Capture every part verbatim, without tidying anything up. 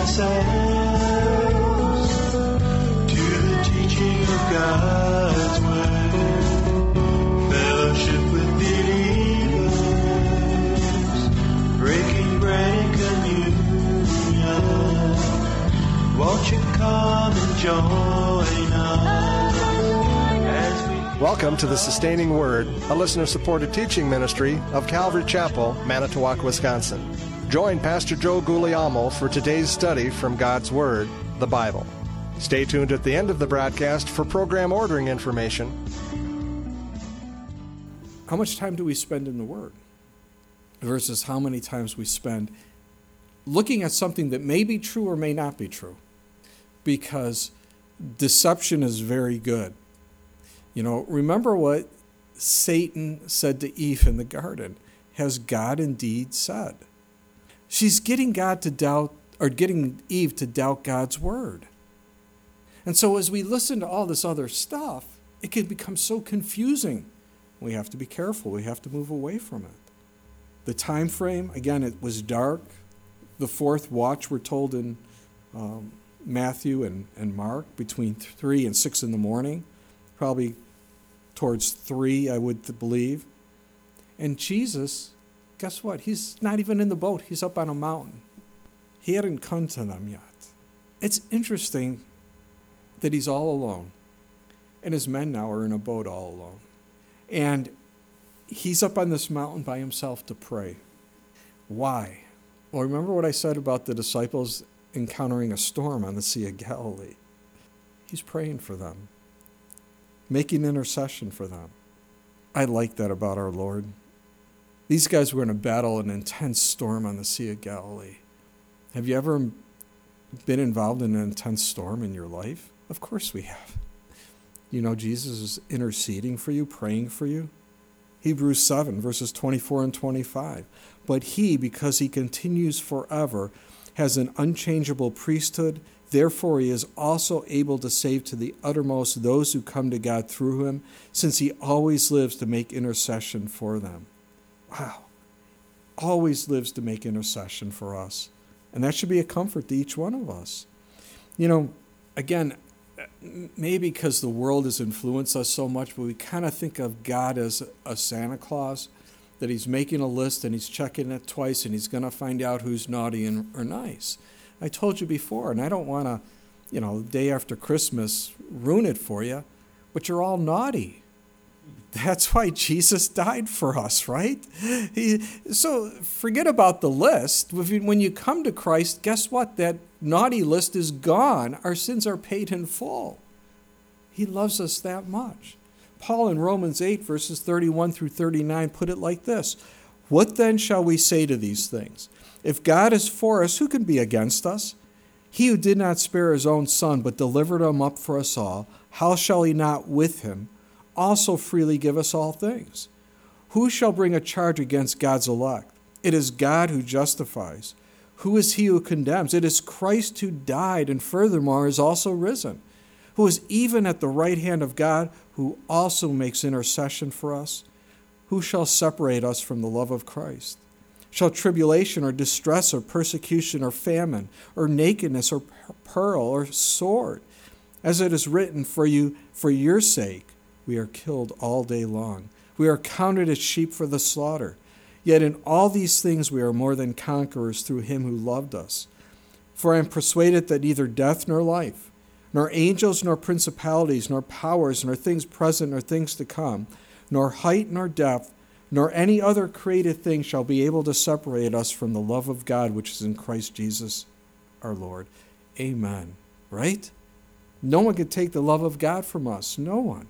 ourselves to the teaching of God's Word. Fellowship with believers, breaking bread and communion. Won't you come and join us as we... Welcome to the Sustaining Word, a listener-supported teaching ministry of Calvary Chapel, Manitowoc, Wisconsin. Join Pastor Joe Guglielmo for today's study from God's Word, the Bible. Stay tuned at the end of the broadcast for program ordering information. How much time do we spend in the Word versus how many times we spend looking at something that may be true or may not be true? Because deception is very good. You know, remember what Satan said to Eve in the garden. Has God indeed said? She's getting God to doubt, or getting Eve to doubt God's word. And so as we listen to all this other stuff, it can become so confusing. We have to be careful. We have to move away from it. The time frame, again, it was dark. The fourth watch, we're told in um, Matthew and, and Mark, between three and six in the morning. Probably towards three, I would believe. And Jesus, guess what? He's not even in the boat. He's up on a mountain. He hadn't come to them yet. It's interesting that he's all alone. And his men now are in a boat all alone. And he's up on this mountain by himself to pray. Why? Well, remember what I said about the disciples encountering a storm on the Sea of Galilee. He's praying for them, making intercession for them. I like that about our Lord. These guys were in a battle, an intense storm on the Sea of Galilee. Have you ever been involved in an intense storm in your life? Of course we have. You know, Jesus is interceding for you, praying for you. Hebrews seven, verses twenty-four and twenty-five. But he, because he continues forever, has an unchangeable priesthood. Therefore, he is also able to save to the uttermost those who come to God through him, since he always lives to make intercession for them. Wow. Always lives to make intercession for us. And that should be a comfort to each one of us. You know, again, maybe because the world has influenced us so much, but we kind of think of God as a Santa Claus, that he's making a list and he's checking it twice and he's going to find out who's naughty and, or nice. I told you before, and I don't want to, you know, the day after Christmas ruin it for you, but you're all naughty. That's why Jesus died for us, right? He, so forget about the list. When you come to Christ, guess what? That naughty list is gone. Our sins are paid in full. He loves us that much. Paul in Romans eight, verses thirty-one through thirty-nine, put it like this. What then shall we say to these things? If God is for us, who can be against us? He who did not spare his own son, but delivered him up for us all, how shall he not with him also freely give us all things? Who shall bring a charge against God's elect? It is God who justifies. Who is he who condemns? It is Christ who died and furthermore is also risen, who is even at the right hand of God, who also makes intercession for us. Who shall separate us from the love of Christ? Shall tribulation or distress or persecution or famine or nakedness or peril or sword? As it is written, for you, for your sake, we are killed all day long. We are counted as sheep for the slaughter. Yet in all these things we are more than conquerors through him who loved us. For I am persuaded that neither death nor life, nor angels nor principalities, nor powers, nor things present nor things to come, nor height nor depth, nor any other created thing shall be able to separate us from the love of God which is in Christ Jesus our Lord. Amen. Right? No one can take the love of God from us. No one.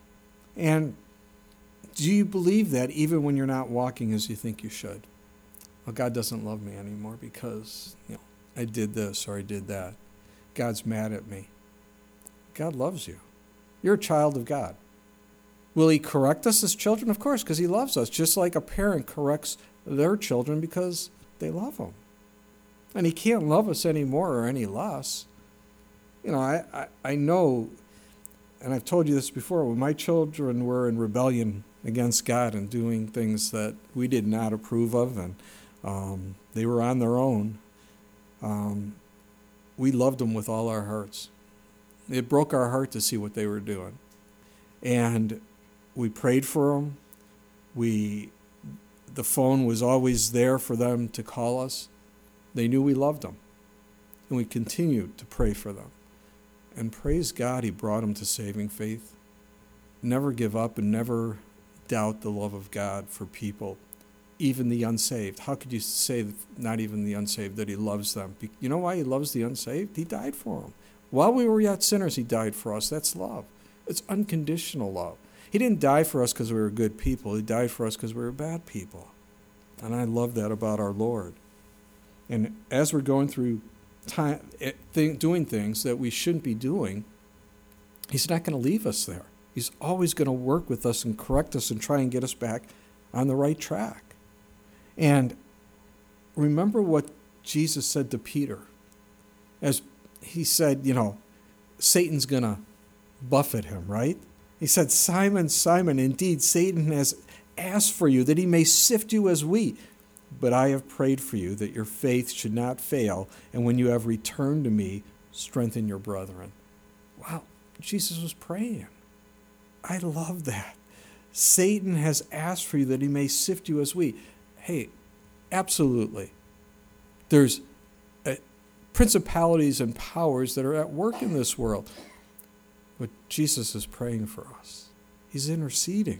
And do you believe that even when you're not walking as you think you should? Well, God doesn't love me anymore because, you know, I did this or I did that. God's mad at me. God loves you. You're a child of God. Will he correct us as children? Of course, because he loves us, just like a parent corrects their children because they love them. And he can't love us any more or any less. You know, I, I, I know, and I've told you this before, when my children were in rebellion against God and doing things that we did not approve of, and um, they were on their own, um, we loved them with all our hearts. It broke our heart to see what they were doing. And we prayed for them. We, the phone was always there for them to call us. They knew we loved them. And we continued to pray for them. And praise God, he brought them to saving faith. Never give up and never doubt the love of God for people, even the unsaved. How could you say, not even the unsaved, that he loves them? You know why he loves the unsaved? He died for them. While we were yet sinners, he died for us. That's love. It's unconditional love. He didn't die for us because we were good people. He died for us because we were bad people. And I love that about our Lord. And as we're going through time, doing things that we shouldn't be doing, he's not going to leave us there. He's always going to work with us and correct us and try and get us back on the right track. And remember what Jesus said to Peter. As he said, you know, Satan's going to buffet him, right? He said, Simon, Simon, indeed Satan has asked for you that he may sift you as wheat. But I have prayed for you that your faith should not fail, and when you have returned to me, strengthen your brethren. Wow, Jesus was praying. I love that. Satan has asked for you that he may sift you as wheat. Hey, absolutely. There's uh, principalities and powers that are at work in this world. But Jesus is praying for us. He's interceding.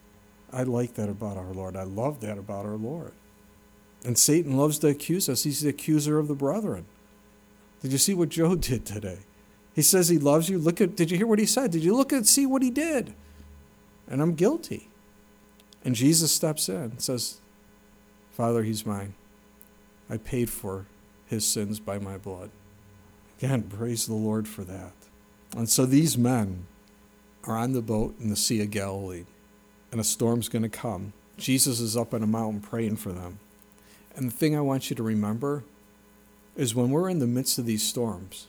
I like that about our Lord. I love that about our Lord. And Satan loves to accuse us. He's the accuser of the brethren. Did you see what Joe did today? He says he loves you. Look at, did you hear what he said? Did you look and see what he did? And I'm guilty. And Jesus steps in and says, Father, he's mine. I paid for his sins by my blood. Again, praise the Lord for that. And so these men are on the boat in the Sea of Galilee, and a storm's going to come. Jesus is up on a mountain praying for them. And the thing I want you to remember is when we're in the midst of these storms,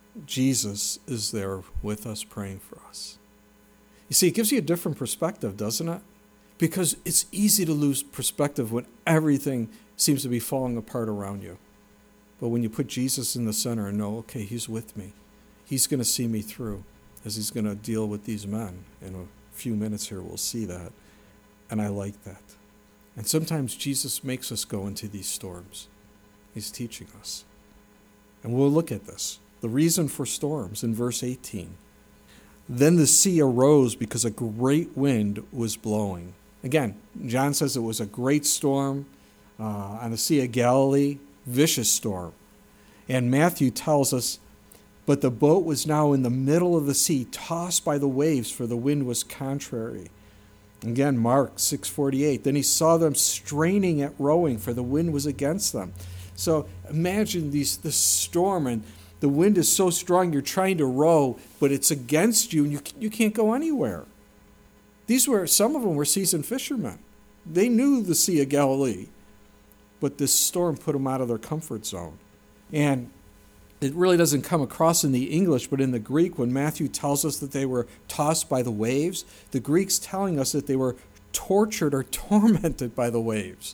Jesus is there with us praying for us. You see, it gives you a different perspective, doesn't it? Because it's easy to lose perspective when everything seems to be falling apart around you. But when you put Jesus in the center and know, okay, he's with me, he's going to see me through as he's going to deal with these men. In a few minutes here, we'll see that. And I like that. And sometimes Jesus makes us go into these storms. He's teaching us. And we'll look at this. The reason for storms in verse eighteen. Then the sea arose because a great wind was blowing. Again, John says it was a great storm uh, on the Sea of Galilee, vicious storm. And Matthew tells us, but the boat was now in the middle of the sea, tossed by the waves, for the wind was contrary. Again, Mark six forty-eight. Then he saw them straining at rowing, for the wind was against them. So imagine these this storm, and the wind is so strong you're trying to row, but it's against you, and you you can't go anywhere. These were some of them were seasoned fishermen. They knew the Sea of Galilee, but this storm put them out of their comfort zone. And it really doesn't come across in the English, but in the Greek, when Matthew tells us that they were tossed by the waves, the Greek's telling us that they were tortured or tormented by the waves.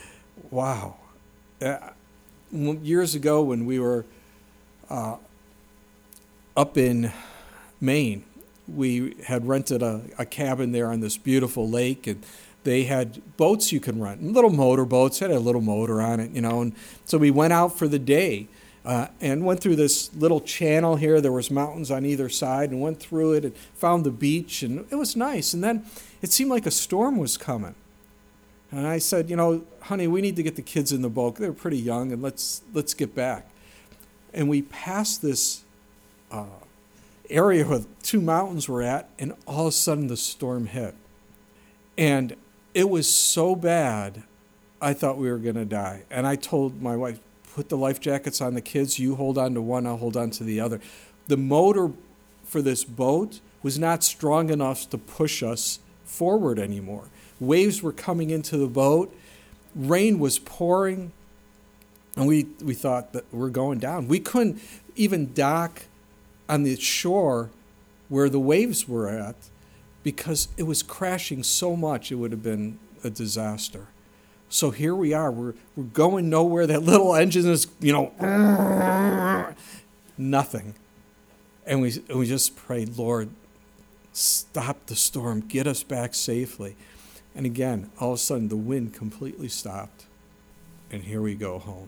Wow. Uh, years ago when we were uh, up in Maine, we had rented a, a cabin there on this beautiful lake, and they had boats you can rent, little motor boats, had a little motor on it, you know, and so we went out for the day. Uh, and went through this little channel here. There was mountains on either side, and went through it and found the beach, and it was nice. And then it seemed like a storm was coming. And I said, you know, honey, we need to get the kids in the boat. They're pretty young, and let's let's get back. And we passed this uh, area where two mountains were at, and all of a sudden the storm hit. And it was so bad, I thought we were going to die. And I told my wife, put the life jackets on the kids. You hold on to one, I'll hold on to the other. The motor for this boat was not strong enough to push us forward anymore. Waves were coming into the boat. Rain was pouring. And we, we thought that we're going down. We couldn't even dock on the shore where the waves were at because it was crashing so much it would have been a disaster. So here we are. We're we're going nowhere. That little engine is, you know, nothing. And we, and we just prayed, Lord, stop the storm, get us back safely. And again, all of a sudden, the wind completely stopped. And here we go home.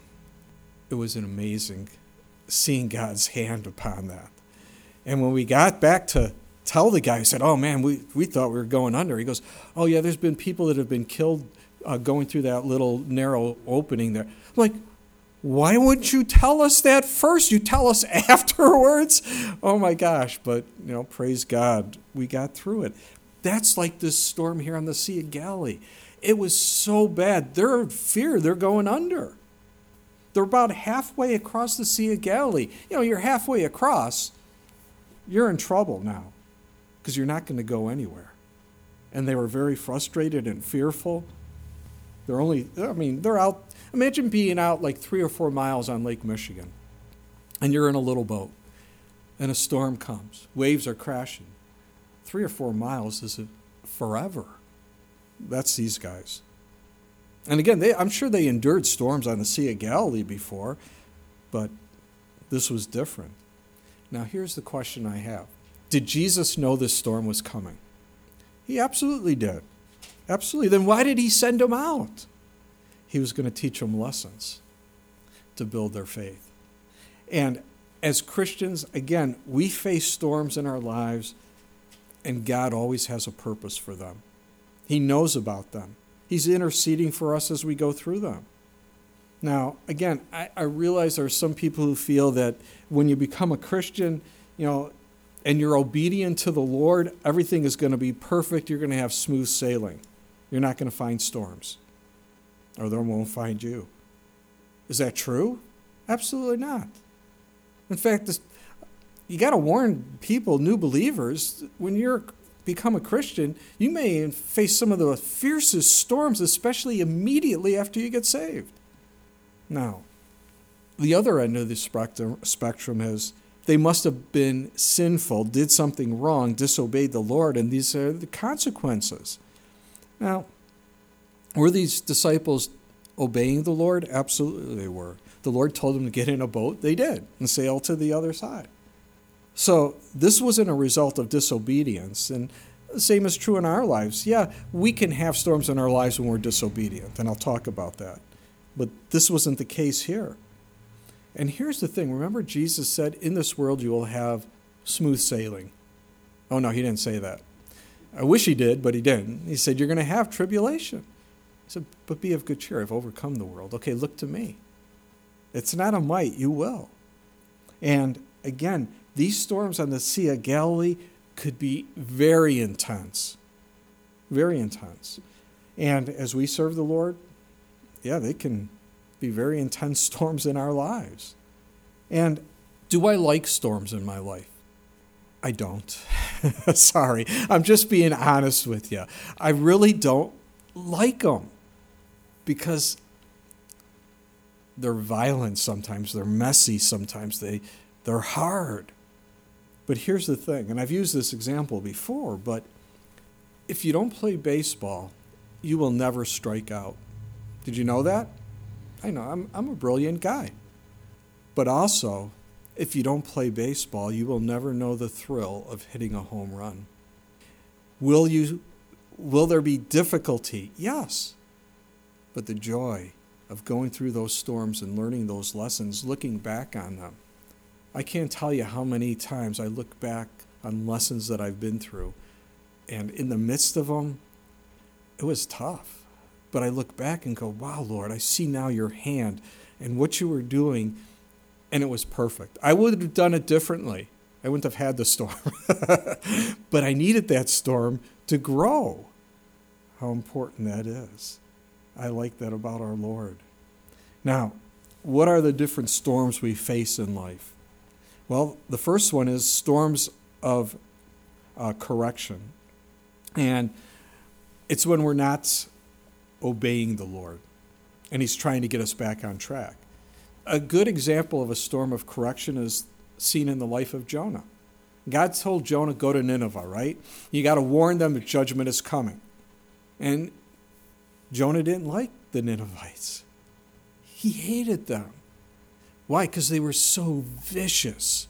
It was an amazing seeing God's hand upon that. And when we got back to tell the guy, he said, oh man, we, we thought we were going under. He goes, oh yeah, there's been people that have been killed uh, going through that little narrow opening there. I'm like, why wouldn't you tell us that first? You tell us afterwards? Oh my gosh. But, you know, praise God, we got through it. That's like this storm here on the Sea of Galilee. It was so bad. They're in fear. They're going under. They're about halfway across the Sea of Galilee. You know, you're halfway across, you're in trouble now because you're not going to go anywhere. And they were very frustrated and fearful. They're only, I mean, they're out. Imagine being out like three or four miles on Lake Michigan, and you're in a little boat, and a storm comes. Waves are crashing. Three or four miles is forever. That's these guys. And again, they, I'm sure they endured storms on the Sea of Galilee before, but this was different. Now, here's the question I have. Did Jesus know this storm was coming? He absolutely did. Absolutely. Then why did he send them out? He was going to teach them lessons to build their faith. And as Christians, again, we face storms in our lives, and God always has a purpose for them. He knows about them. He's interceding for us as we go through them. Now, again, I, I realize there are some people who feel that when you become a Christian, you know, and you're obedient to the Lord, everything is going to be perfect. You're going to have smooth sailing. You're not going to find storms, or they won't find you. Is that true? Absolutely not. In fact, this, you got to warn people, new believers, when you're become a Christian, you may face some of the fiercest storms, especially immediately after you get saved. Now, the other end of the spectrum, spectrum is they must have been sinful, did something wrong, disobeyed the Lord, and these are the consequences. Now, were these disciples obeying the Lord? Absolutely they were. The Lord told them to get in a boat. They did, and sail to the other side. So this wasn't a result of disobedience, and the same is true in our lives. Yeah, we can have storms in our lives when we're disobedient, and I'll talk about that. But this wasn't the case here. And here's the thing. Remember, Jesus said, in this world you will have smooth sailing. Oh, no, he didn't say that. I wish he did, but he didn't. He said, you're going to have tribulation. He said, but be of good cheer. I've overcome the world. Okay, look to me. It's not a might. You will. And again, these storms on the Sea of Galilee could be very intense. Very intense. And as we serve the Lord, yeah, they can be very intense storms in our lives. And do I like storms in my life? I don't. Sorry. I'm just being honest with you. I really don't like them because they're violent sometimes. They're messy sometimes. They, they're hard. But here's the thing, and I've used this example before, but if you don't play baseball, you will never strike out. Did you know that? I know, I'm, I'm a brilliant guy. But also, if you don't play baseball, you will never know the thrill of hitting a home run. Will you? Will there be difficulty? Yes. But the joy of going through those storms and learning those lessons, looking back on them. I can't tell you how many times I look back on lessons that I've been through, and in the midst of them, it was tough. But I look back and go, wow, Lord, I see now your hand and what you were doing, and it was perfect. I would have done it differently. I wouldn't have had the storm. But I needed that storm to grow. How important that is. I like that about our Lord. Now, what are the different storms we face in life? Well, the first one is storms of uh, correction. And it's when we're not obeying the Lord, and he's trying to get us back on track. A good example of a storm of correction is seen in the life of Jonah. God told Jonah, go to Nineveh, right? You got to warn them that judgment is coming. And Jonah didn't like the Ninevites. He hated them. Why? Because they were so vicious,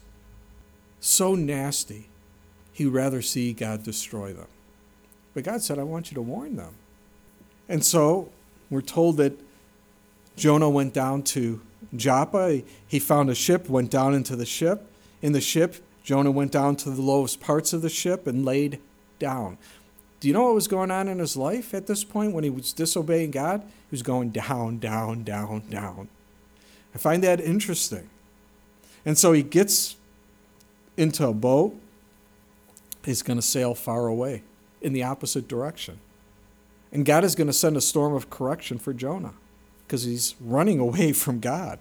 so nasty. He'd rather see God destroy them. But God said, I want you to warn them. And so we're told that Jonah went down to Joppa. He found a ship, went down into the ship. In the ship, Jonah went down to the lowest parts of the ship and laid down. Do you know what was going on in his life at this point when he was disobeying God? He was going down, down, down, down. I find that interesting. And so he gets into a boat. He's going to sail far away in the opposite direction. And God is going to send a storm of correction for Jonah because he's running away from God.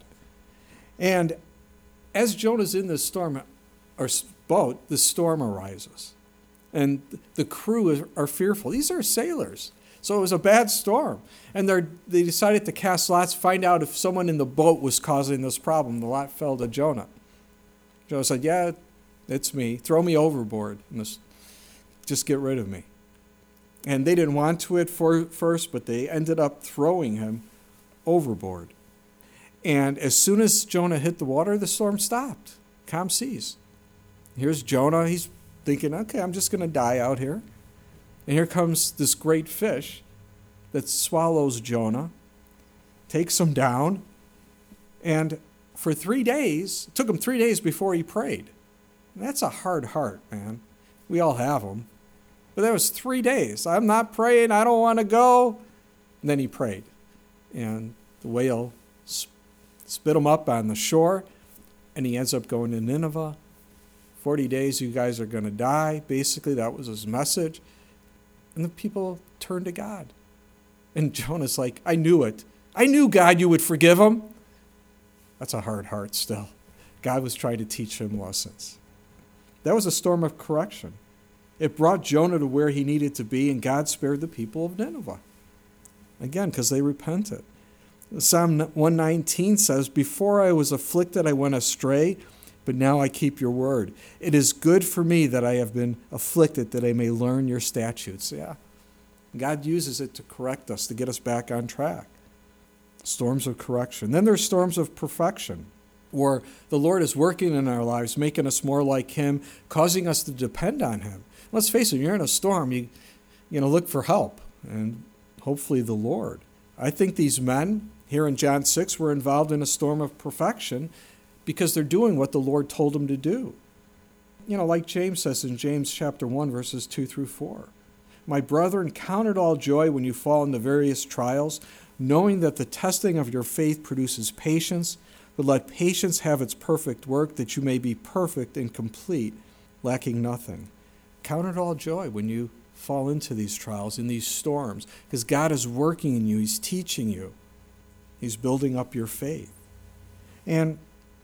And as Jonah's in this storm or boat, the storm arises. And the crew is, are fearful. These are sailors. So it was a bad storm. And they they decided to cast lots, find out if someone in the boat was causing this problem. The lot fell to Jonah. Jonah said, yeah, it's me. Throw me overboard. And this, just get rid of me. And they didn't want to at first, but they ended up throwing him overboard. And as soon as Jonah hit the water, the storm stopped. Calm seas. Here's Jonah. He's thinking, okay, I'm just going to die out here. And here comes this great fish that swallows Jonah, takes him down, and for three days, it took him three days before he prayed. And that's a hard heart, man. We all have them. But that was three days. I'm not praying. I don't want to go. And then he prayed. And the whale spit him up on the shore, and he ends up going to Nineveh. forty days, you guys are going to die. Basically, that was his message. And the people turned to God. And Jonah's like, I knew it. I knew, God, you would forgive him. That's a hard heart still. God was trying to teach him lessons. That was a storm of correction. It brought Jonah to where he needed to be, and God spared the people of Nineveh. Again, because they repented. Psalm one nineteen says, before I was afflicted, I went astray, but now I keep your word. It is good for me that I have been afflicted, that I may learn your statutes. Yeah. God uses it to correct us, to get us back on track. Storms of correction. Then there's storms of perfection, where the Lord is working in our lives, making us more like him, causing us to depend on him. Let's face it, you're in a storm, you, you know, look for help, and hopefully the Lord. I think these men here in John six were involved in a storm of perfection because they're doing what the Lord told them to do. You know, like James says in James chapter one, verses two through four. My brethren, count it all joy when you fall into various trials, knowing that the testing of your faith produces patience, but let patience have its perfect work, that you may be perfect and complete, lacking nothing. Count it all joy when you fall into these trials, in these storms, because God is working in you. He's teaching you. He's building up your faith. And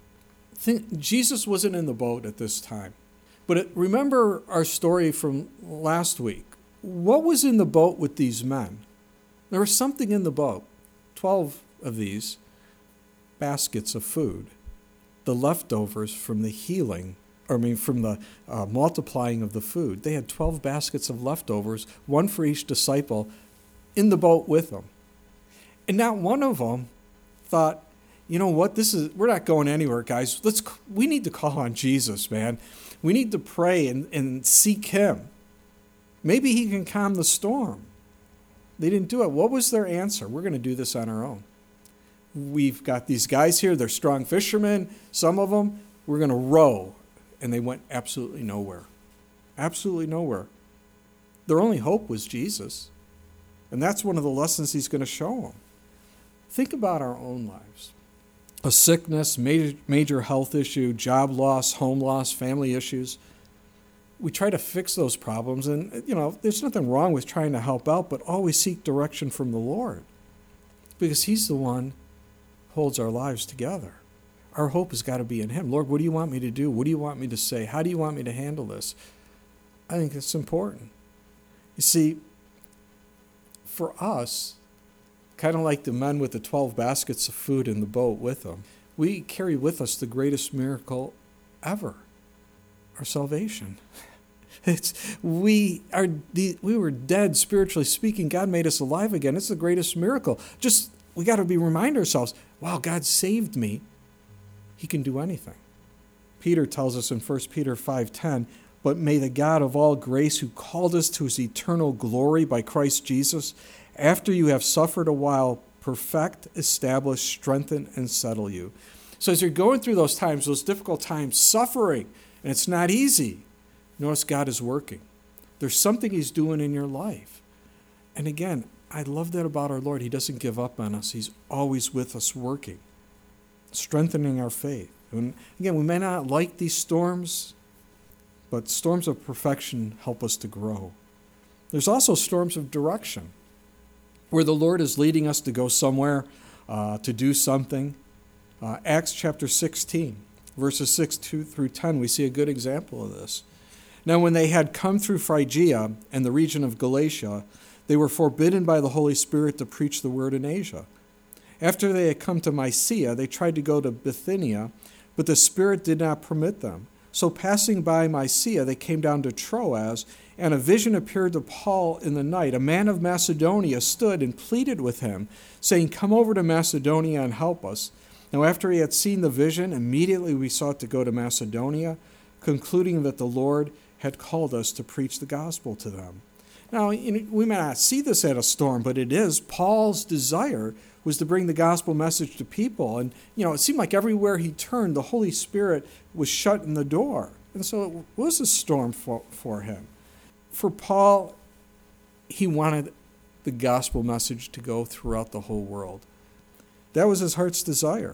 think, Jesus wasn't in the boat at this time. But it, remember our story from last week. What was in the boat with these men? There was something in the boat. Twelve of these baskets of food. The leftovers from the healing, or I mean from the uh, multiplying of the food. They had twelve baskets of leftovers, one for each disciple, in the boat with them. And not one of them thought, you know what, this is we're not going anywhere, guys. Let's we need to call on Jesus, man. We need to pray and, and seek him. Maybe he can calm the storm. They didn't do it. What was their answer? We're going to do this on our own. We've got these guys here. They're strong fishermen. Some of them, we're going to row. And they went absolutely nowhere. Absolutely nowhere. Their only hope was Jesus. And that's one of the lessons he's going to show them. Think about our own lives. A sickness, major, major health issue, job loss, home loss, family issues. We try to fix those problems, and, you know, there's nothing wrong with trying to help out, but always seek direction from the Lord, because he's the one who holds our lives together. Our hope has got to be in him. Lord, what do you want me to do? What do you want me to say? How do you want me to handle this? I think it's important. You see, for us, kind of like the men with the twelve baskets of food in the boat with them, we carry with us the greatest miracle ever, our salvation. It's we are we were dead spiritually speaking. God made us alive again. It's the greatest miracle. Just we got to be remind ourselves, wow, God saved me. he can do anything. Peter tells us in First Peter five ten, "But may the God of all grace, who called us to his eternal glory by Christ Jesus, after you have suffered a while, perfect, establish, strengthen, and settle you." So as you're going through those times, those difficult times, suffering, and it's not easy, notice God is working. There's something he's doing in your life. And again, I love that about our Lord. He doesn't give up on us. He's always with us working, strengthening our faith. And again, we may not like these storms, but storms of perfection help us to grow. There's also storms of direction, where the Lord is leading us to go somewhere, uh, to do something. Uh, Acts chapter sixteen, verses six through ten, we see a good example of this. "Now when they had come through Phrygia and the region of Galatia, they were forbidden by the Holy Spirit to preach the word in Asia. After they had come to Mysia, they tried to go to Bithynia, but the Spirit did not permit them. So passing by Mysia, they came down to Troas, and a vision appeared to Paul in the night. A man of Macedonia stood and pleaded with him, saying, 'Come over to Macedonia and help us.' Now after he had seen the vision, immediately we sought to go to Macedonia, concluding that the Lord had called us to preach the gospel to them." Now, we may not see this at a storm, but it is. Paul's desire was to bring the gospel message to people. And, you know, it seemed like everywhere he turned, the Holy Spirit was shutting the door. And so it was a storm for, for him. For Paul, he wanted the gospel message to go throughout the whole world. That was his heart's desire.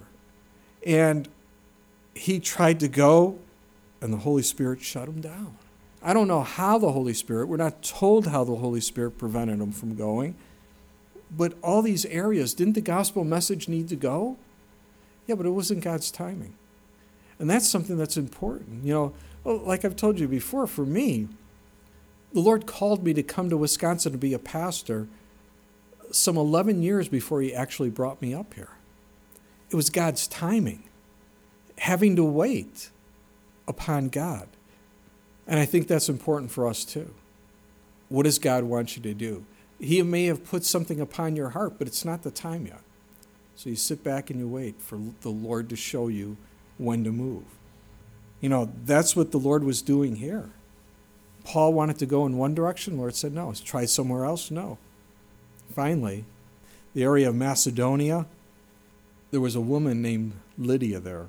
And he tried to go, and the Holy Spirit shut him down. I don't know how the Holy Spirit, we're not told how the Holy Spirit prevented him from going, but all these areas, didn't the gospel message need to go? Yeah, but it wasn't God's timing. And that's something that's important. You know, well, like I've told you before, for me, the Lord called me to come to Wisconsin to be a pastor some eleven years before he actually brought me up here. It was God's timing, having to wait upon God. And I think that's important for us too. What does God want you to do? He may have put something upon your heart, but it's not the time yet. So you sit back and you wait for the Lord to show you when to move. You know, that's what the Lord was doing here. Paul wanted to go in one direction. The Lord said, no. Try somewhere else? No. Finally, the area of Macedonia, there was a woman named Lydia there.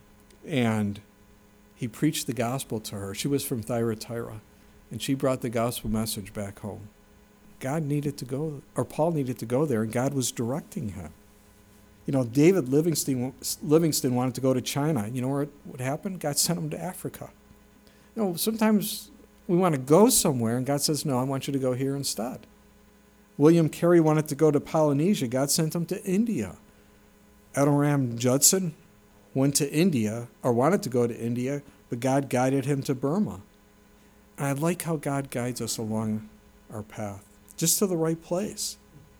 And he preached the gospel to her. She was from Thyatira, and she brought the gospel message back home. God needed to go, or Paul needed to go there, and God was directing him. You know, David Livingston, Livingston wanted to go to China. You know what, what happened? God sent him to Africa. You know, sometimes we want to go somewhere, and God says, no, I want you to go here instead. William Carey wanted to go to Polynesia. God sent him to India. Adoniram Judson went to India, or wanted to go to India, but God guided him to Burma. And I like how God guides us along our path, just to the right place.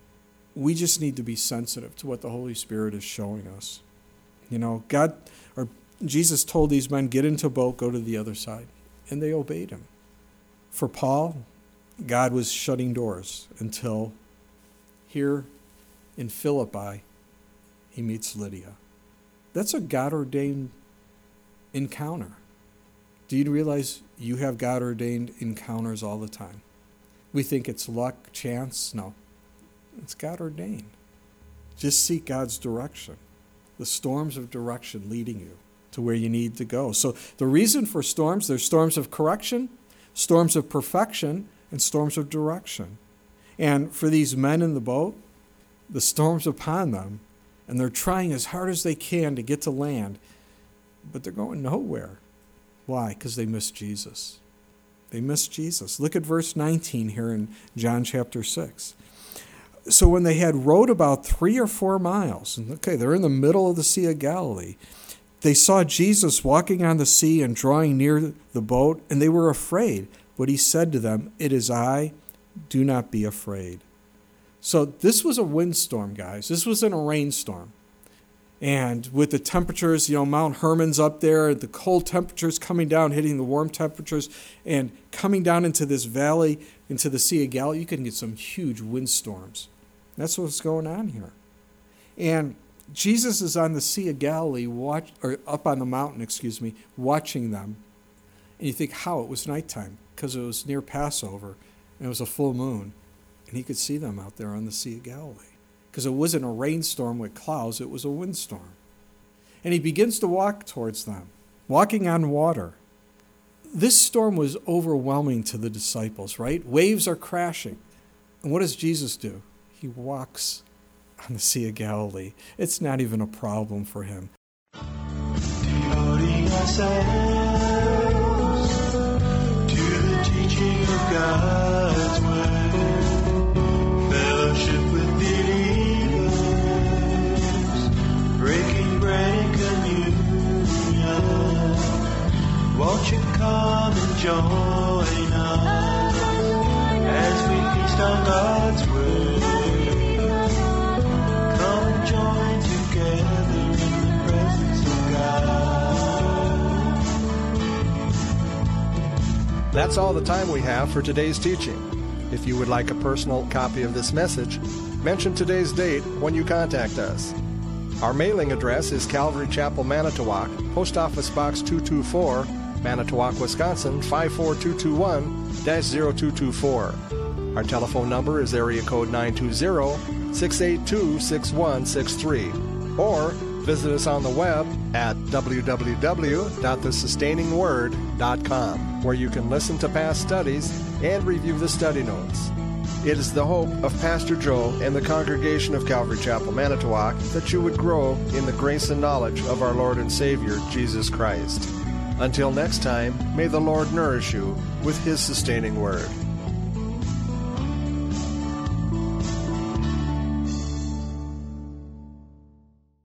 We just need to be sensitive to what the Holy Spirit is showing us. You know, God, or Jesus told these men, get into a boat, go to the other side. And they obeyed him. For Paul, God was shutting doors until here in Philippi, he meets Lydia. That's a God-ordained encounter. Do you realize you have God-ordained encounters all the time? We think it's luck, chance. No, it's God-ordained. Just seek God's direction, the storms of direction leading you to where you need to go. So the reason for storms, there's storms of correction, storms of perfection, and storms of direction. And for these men in the boat, the storm's upon them, and they're trying as hard as they can to get to land, but they're going nowhere. Why? Because they miss Jesus. They miss Jesus. Look at verse nineteen here in John chapter six. So when they had rowed about three or four miles, and okay, they're in the middle of the Sea of Galilee, they saw Jesus walking on the sea and drawing near the boat, and they were afraid. But he said to them, it is I, do not be afraid. So this was a windstorm, guys. This wasn't a rainstorm. And with the temperatures, you know, Mount Hermon's up there, the cold temperatures coming down, hitting the warm temperatures, and coming down into this valley, into the Sea of Galilee, you can get some huge windstorms. That's what's going on here. And Jesus is on the Sea of Galilee, watch, or up on the mountain, excuse me, watching them. And you think, how? It was nighttime, because it was near Passover, and it was a full moon. And he could see them out there on the Sea of Galilee. Because it wasn't a rainstorm with clouds, it was a windstorm. And he begins to walk towards them, walking on water. This storm was overwhelming to the disciples, right? Waves are crashing. And what does Jesus do? He walks on the Sea of Galilee. It's not even a problem for him. Devoting ourselves to the teaching of God's word, fellowship with believers, breaking bread and communion. Won't you come and join us as we feast on God's word? Come and join together in the presence of God. That's all the time we have for today's teaching. If you would like a personal copy of this message, mention today's date when you contact us. Our mailing address is Calvary Chapel, Manitowoc, Post Office Box two two four, Manitowoc, Wisconsin five four two two one dash zero two two four. Our telephone number is area code nine two zero, six eight two, six one six three. Or visit us on the web at w w w dot the sustaining word dot com, where you can listen to past studies and review the study notes. It is the hope of Pastor Joe and the congregation of Calvary Chapel, Manitowoc, that you would grow in the grace and knowledge of our Lord and Savior, Jesus Christ. Until next time, may the Lord nourish you with His sustaining word.